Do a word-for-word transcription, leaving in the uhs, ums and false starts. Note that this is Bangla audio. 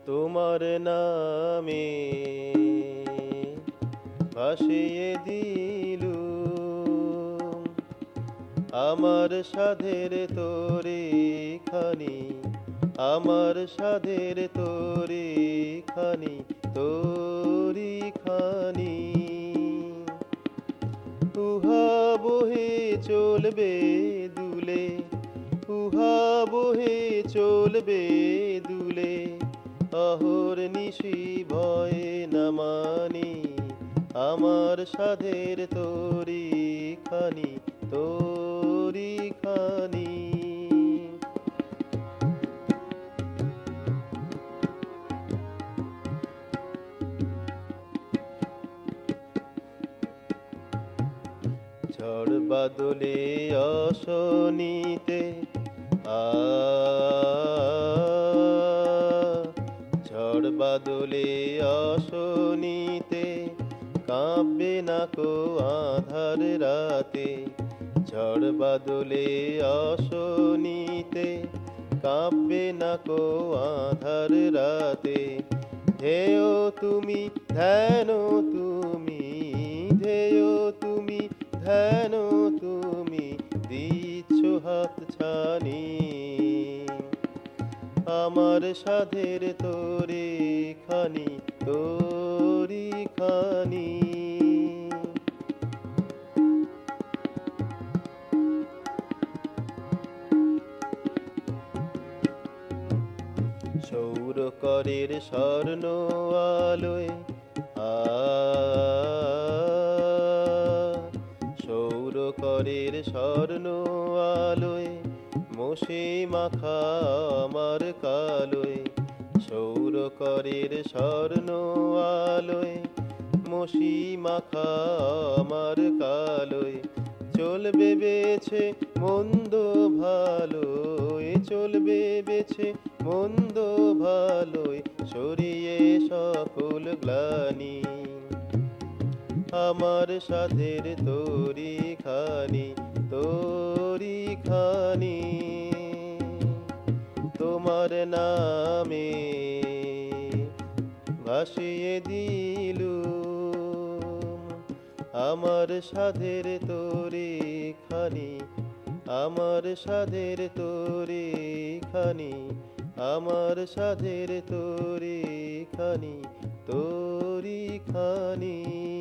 তোমার নামে ভাসিয়ে দিলুম আমার সাধের তরি খানি, আমার সাধের তরি খানি, তরি খানি। উহা বহে চলবে দুলে, উহা বহে চলবে দুলে, অহর নিশি ভয়ে না মানি আমার সাধের তরি খানি, তরি খানি। ঝড় বাদলে অশনিতে আ ঝড় বাদলে অশনিতে কাঁপবে না কো আঁধার রাতে, ঝড় বাদলে অশনিতে কাঁপবে না কো আঁধার রাতে। ধেয় তুমি ধ্যান তুমি, ধেয় তুমি ধ্যান তুমি, দিচ্ছ হাত ছানি আমার সাধের তরি খানি, তরি খানি। সৌরকরের স্বর্ণ আলোয় আ সৌরকরের স্বর্ণ আলোয় মোশে মাখা আমার কালোয়, সৌরকরের স্বর্ণ আলোয় মোশি মাখা আমার কালোয়। চলবে বেছে মন্দ ভালোয়, চলবে বেছে মন্দ ভালোয়, সরিয়ে সকল গ্লানি আমার সাধের তরি খানি, তরি খানি। তোমার নামে ভাসিয়ে দিলুম আমার সাধের তরি খানি, আমার সাধের তরি খানি, আমার সাধের তরি খানি, তরি খানি।